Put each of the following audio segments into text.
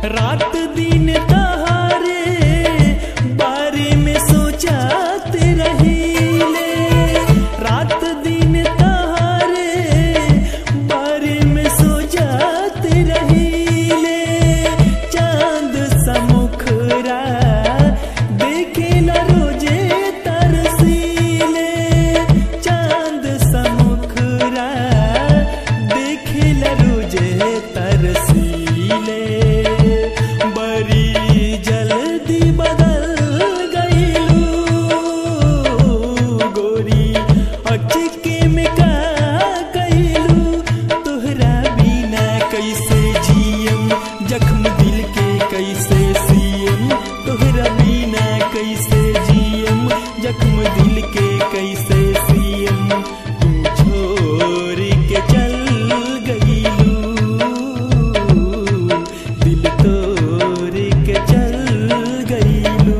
रात दिन तहारे बारे में सोचते रहीले, रात दिन तहारे बारे में सोचते रहीले। चांद सा मुखरा देखेला रोजे तरसीले, चांद सा मुखरा देखेला रोजे तरसीले। बड़ी जल्दी बदल गईलू गोरी अचके में का कईलू। तोहरा बिना कैसे जियम जख्म दिल के कैसे सियम, तोहरा बिना कैसे जियम जख्म दिल के कैसे सियम। तू छोड़ के चल गईलू दिल तोड़ के चल गईलू।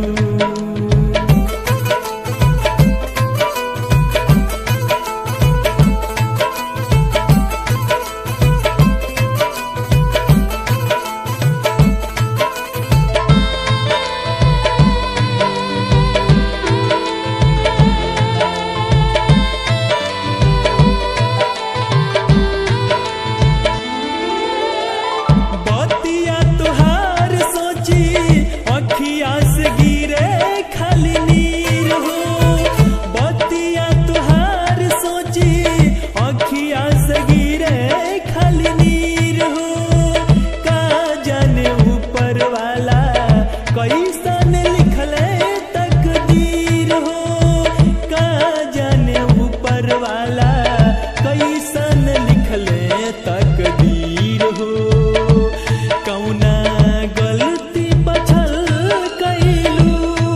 बतिया तुहार सोची अखिया से गिरे खाली नीर हो, बतिया तुहार सोची अखिया से गिरे खाली नीर हो। का जाने ऊपर वाला कैसन लिखले तकदीर हो, का जाने ऊपर वाला कैसन लिखले तकदीर हो। कौना गलती बचल कईलू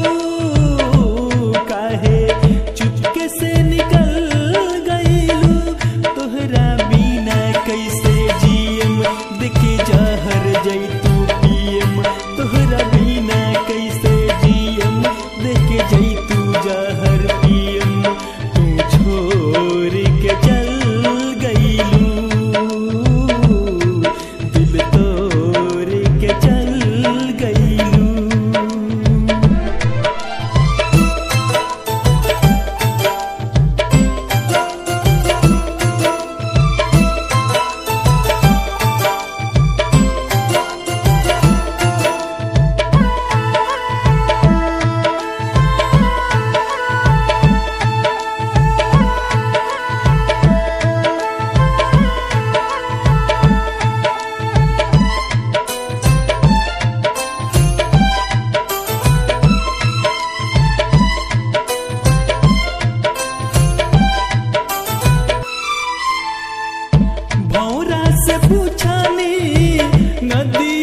काहे चुपके से निकल गईलू। तोहरा बिना कैसे जियम देखे जहर जैतू पियम, तोहरा बिना कैसे जियम देखे जैतू जहर पियम। तू छोड़ के चल गईलू दिल तोड़ के चल गईलू। भौरा से पूछानी नदी